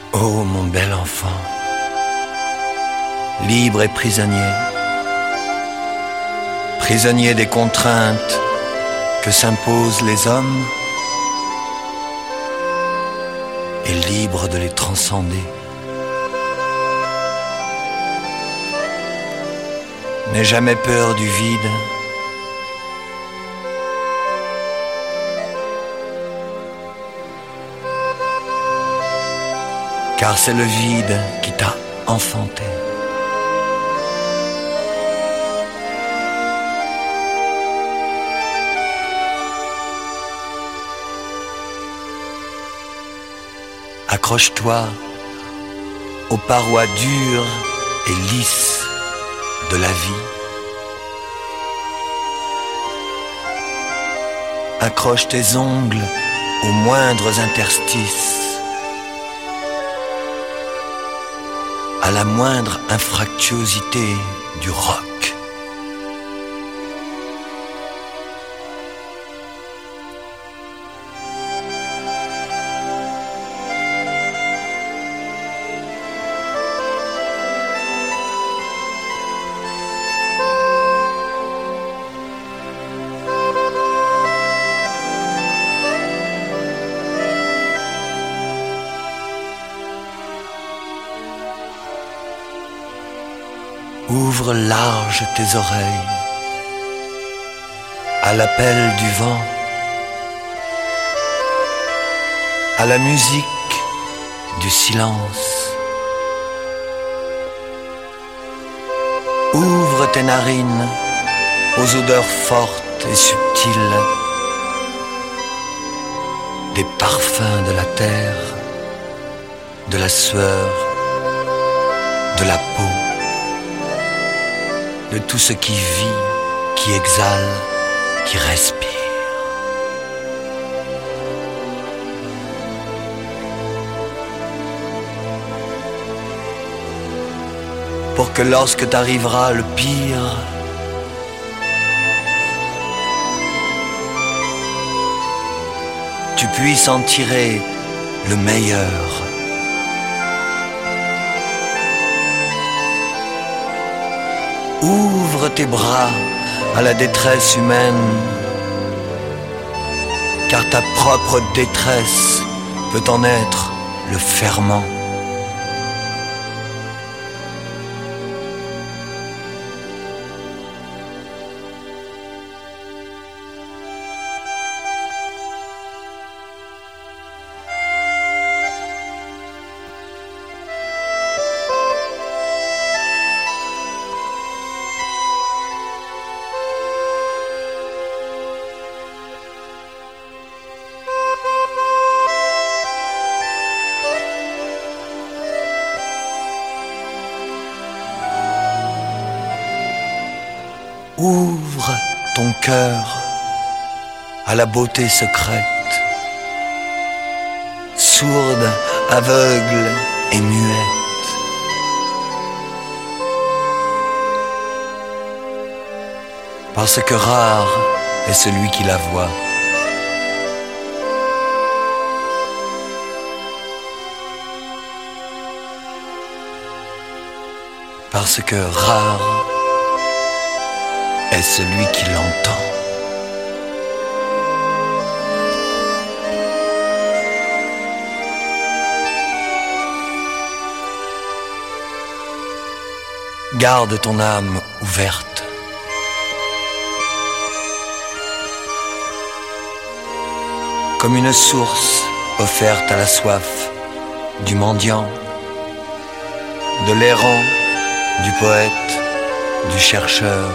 Oh mon bel enfant, libre et prisonnier, prisonnier des contraintes que s'imposent les hommes et libre de les transcender. N'aie jamais peur du vide, car c'est le vide qui t'a enfanté. Accroche-toi aux parois dures et lisses de la vie. Accroche tes ongles aux moindres interstices, à la moindre infractuosité du roc. Ouvre large tes oreilles à l'appel du vent, à la musique du silence. Ouvre tes narines aux odeurs fortes et subtiles des parfums de la terre, de la sueur, de la peau, de tout ce qui vit, qui exhale, qui respire. Pour que lorsque t'arrivera le pire, tu puisses en tirer le meilleur. Ouvre tes bras à la détresse humaine, car ta propre détresse peut en être le ferment. Ouvre ton cœur à la beauté secrète, sourde, aveugle et muette. Parce que rare est celui qui la voit. Parce que rare est celui qui l'entend. Garde ton âme ouverte. Comme une source offerte à la soif du mendiant, de l'errant, du poète, du chercheur,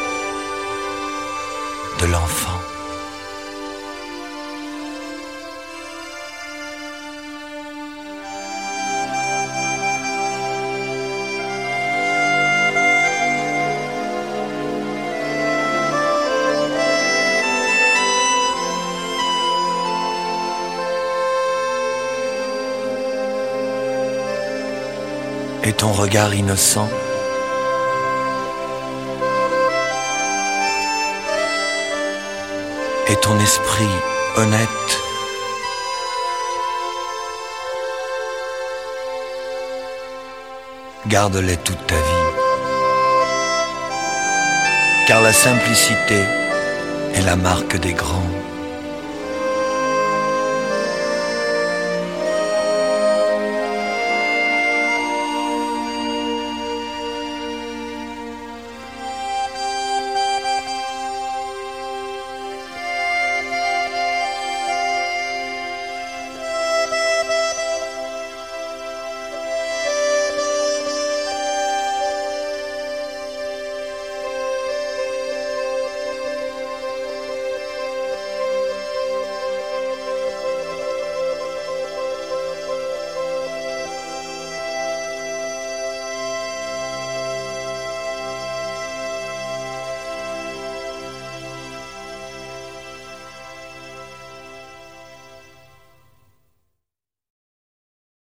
de l'enfant. Et ton regard innocent et ton esprit honnête garde-les toute ta vie. Car la simplicité est la marque des grands.